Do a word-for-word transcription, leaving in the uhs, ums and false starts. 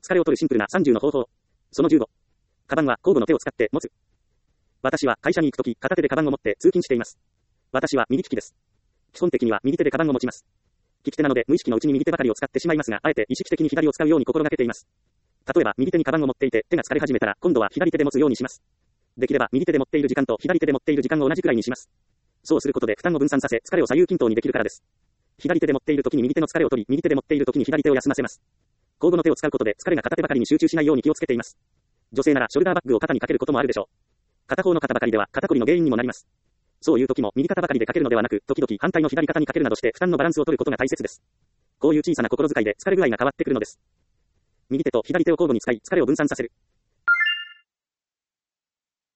疲れを取るシンプルなさんじゅうの方法。そのじゅうご。カバンは交互の手を使って持つ。私は会社に行くとき、片手でカバンを持って通勤しています。私は右利きです。基本的には右手でカバンを持ちます。利き手なので無意識のうちに右手ばかりを使ってしまいますが、あえて意識的に左を使うように心がけています。例えば右手にカバンを持っていて手が疲れ始めたら、今度は左手で持つようにします。できれば右手で持っている時間と左手で持っている時間を同じくらいにします。そうすることで負担を分散させ、疲れを左右均等にできるからです。左手で持っている時に右手の疲れを取り、右手で持っている時に左手を休ませます。交互の手を使うことで疲れが片手ばかりに集中しないように気をつけています。女性ならショルダーバッグを肩にかけることもあるでしょう。片方の肩ばかりでは肩こりの原因にもなります。そういう時も右肩ばかりでかけるのではなく、時々反対の左肩にかけるなどして負担のバランスを取ることが大切です。こういう小さな心遣いで疲れ具合が変わってくるのです。右手と左手を交互に使い、疲れを分散させる。